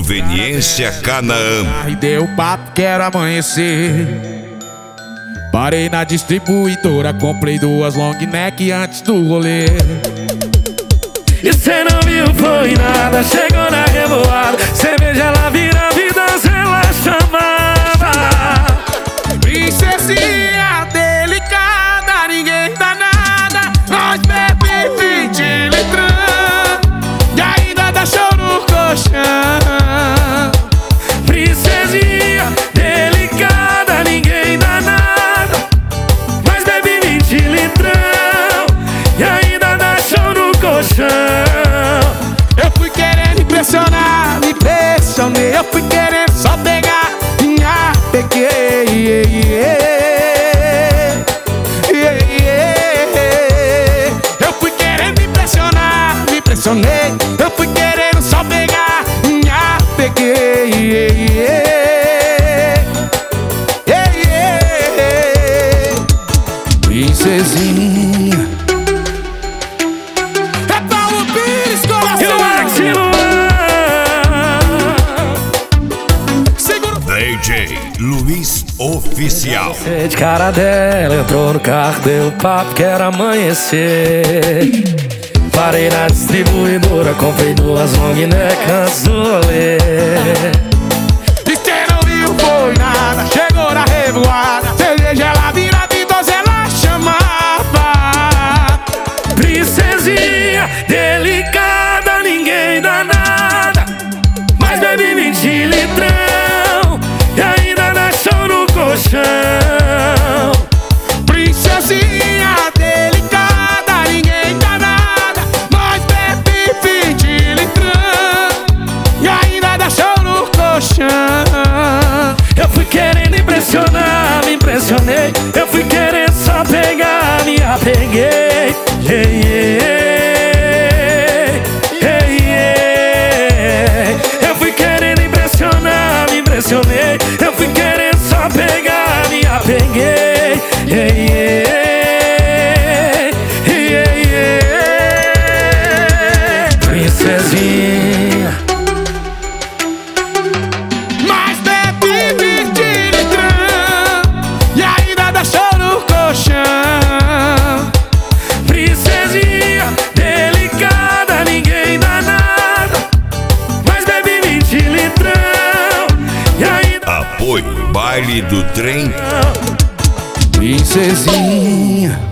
Conveniência Canaã. E deu papo, quero amanhecer. Parei na distribuidora, comprei 2 long neck antes do rolê. E cê não viu, foi nada, chegou na revoada. Cerveja, ela vira vida, ela chamava. Princesinha delicada, ninguém dá nada. Nós bebe 20 litrão e ainda dá show no colchão. Princesinha delicada, ninguém dá nada. Mas bebe 20 litrão e ainda dá show no colchão. Eu fui querendo impressionar, me impressionei. Eu fui querendo só pegar, minha peguei. Eu fui querendo impressionar, me impressionei. Eu fui querendo só pegar, minha peguei. Princesinha. É Paulo Pires, E o coração. DJ Luiz Oficial. Você de cara dela, entrou no carro, deu papo, quero amanhecer. Parei na distribuidora, comprei 2 long neck antes do rolê. E cê não viu, foi nada, chegou na revoada. Cerveja, ela vira de 12, ela chamava. Princesinha delicada, ninguém dá nada. Mas bebe 20 litrão e ainda dá show no colchão. Princesinha delicada, ninguém dá nada. Nós bebe 20 litrão e ainda dá show no colchão. Eu fui querendo impressionar, me impressionei. Eu fui querendo só pegar, me apeguei. Eu fui querendo impressionar, me impressionei. Eu fui querendo só pegar, me apeguei. Princesinha. Mas bebe 20 litrão e ainda dá show no colchão. Princesinha delicada, ninguém dá nada. Mas bebe 20 litrão e ainda. Apoio Baile do Trem. Princesinha.